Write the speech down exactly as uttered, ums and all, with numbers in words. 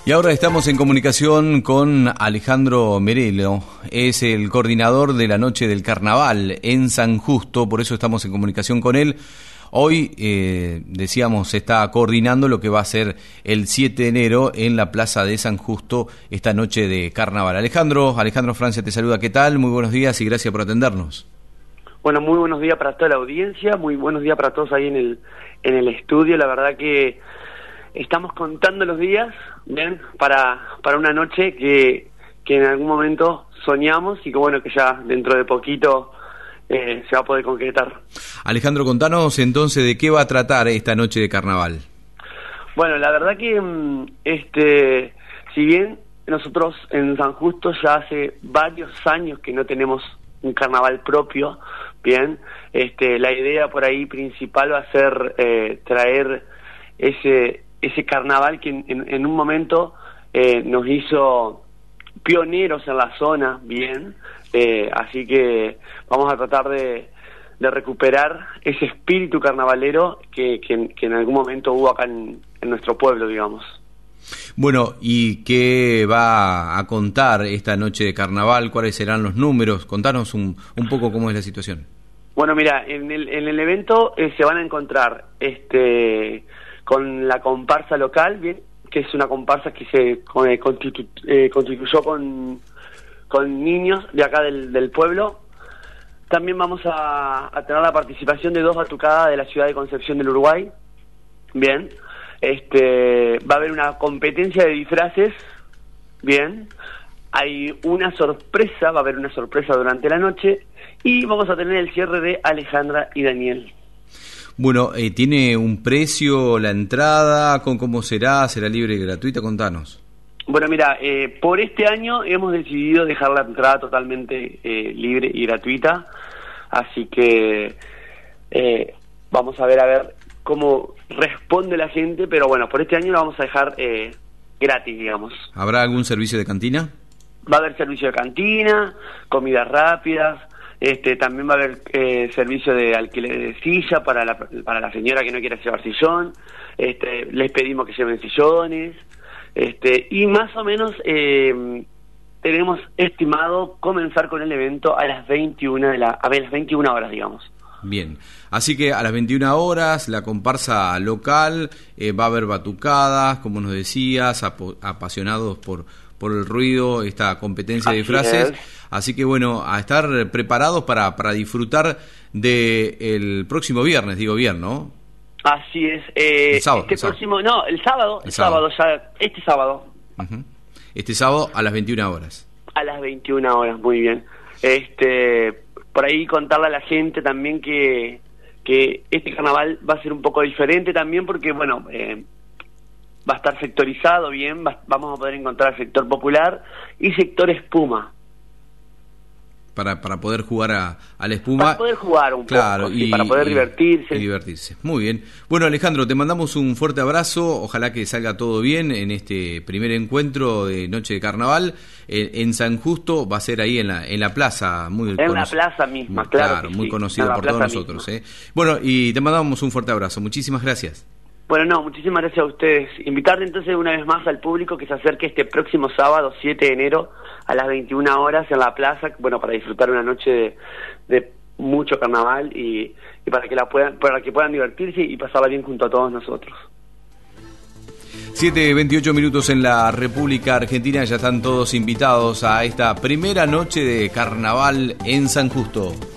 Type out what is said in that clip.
Y ahora estamos en comunicación con Alejandro Merelo, es el coordinador de la Noche del Carnaval en San Justo, por eso estamos en comunicación con él. Hoy, eh, decíamos, se está coordinando lo que va a ser el siete de enero en la Plaza de San Justo, esta Noche de Carnaval. Alejandro, Alejandro Francia te saluda, ¿qué tal? Muy buenos días y gracias por atendernos. Bueno, muy buenos días para toda la audiencia, muy buenos días para todos ahí en el, en el estudio, la verdad que estamos contando los días, bien, para, para una noche que, que en algún momento soñamos y que bueno, que ya dentro de poquito eh, se va a poder concretar. Alejandro, contanos entonces de qué va a tratar esta noche de carnaval. Bueno, la verdad que este, si bien nosotros en San Justo ya hace varios años que no tenemos un carnaval propio, bien, este, la idea por ahí principal va a ser eh, traer ese ese carnaval que en, en, en un momento eh, nos hizo pioneros en la zona, bien, eh, así que vamos a tratar de, de recuperar ese espíritu carnavalero que, que, que en algún momento hubo acá en, en nuestro pueblo, digamos. Bueno, ¿y qué va a contar esta noche de carnaval? ¿Cuáles serán los números? Contanos un, un poco cómo es la situación. Bueno, mira, en el, en el evento eh, se van a encontrar este con la comparsa local, bien, que es una comparsa que se eh, constitu eh, constituyó con, con niños de acá del, del pueblo. También vamos a, a tener la participación de dos batucadas de la ciudad de Concepción del Uruguay, bien. Este, va a haber una competencia de disfraces, bien. Hay una sorpresa, va a haber una sorpresa durante la noche y vamos a tener el cierre de Alejandra y Daniel. Bueno, eh, ¿tiene un precio la entrada? ¿Con cómo será? ¿Será libre y gratuita? Contanos. Bueno, mira, eh, por este año hemos decidido dejar la entrada totalmente eh, libre y gratuita, así que eh, vamos a ver a ver cómo responde la gente, pero bueno, por este año la vamos a dejar eh, gratis, digamos. ¿Habrá algún servicio de cantina? Va a haber servicio de cantina, comidas rápidas. Este, también va a haber eh, servicio de alquiler de silla para la, para la señora que no quiera llevar sillón. Este, les pedimos que lleven sillones. Este, y más o menos eh, tenemos estimado comenzar con el evento a las veintiuna de la, a las veintiuna horas, digamos. Bien, así que a las veintiuna horas la comparsa local, eh, va a haber batucadas, como nos decías, ap apasionados por por el ruido, esta competencia de disfraces, así que bueno, a estar preparados para, para disfrutar de el próximo viernes, digo bien, ¿no? Así es, eh, el sábado, este el próximo, sábado. no, el sábado, el, el sábado. sábado, ya, este sábado. Uh-huh. Este sábado a las veintiuna horas. A las veintiuna horas, muy bien. Este, por ahí contarle a la gente también que, que este carnaval va a ser un poco diferente también porque, bueno, eh, va a estar sectorizado bien, va, vamos a poder encontrar sector popular y sector espuma. Para, para poder jugar a, a la espuma. Para poder jugar un claro, poco, y, sí, para poder y, divertirse. Y divertirse. Muy bien. Bueno, Alejandro, te mandamos un fuerte abrazo. Ojalá que salga todo bien en este primer encuentro de Noche de Carnaval. En, en San Justo va a ser ahí en la, en la plaza. Muy en la plaza misma, muy, claro. Claro, muy sí, conocido por todos nosotros. ¿eh? Bueno, y te mandamos un fuerte abrazo. Muchísimas gracias. Bueno, no, muchísimas gracias a ustedes. Invitarle entonces una vez más al público que se acerque este próximo sábado, siete de enero, a las veintiuna horas en la plaza, bueno, para disfrutar una noche de, de mucho carnaval y, y para que la puedan, para que puedan divertirse y pasarla bien junto a todos nosotros. siete veintiocho minutos en la República Argentina, ya están todos invitados a esta primera noche de carnaval en San Justo.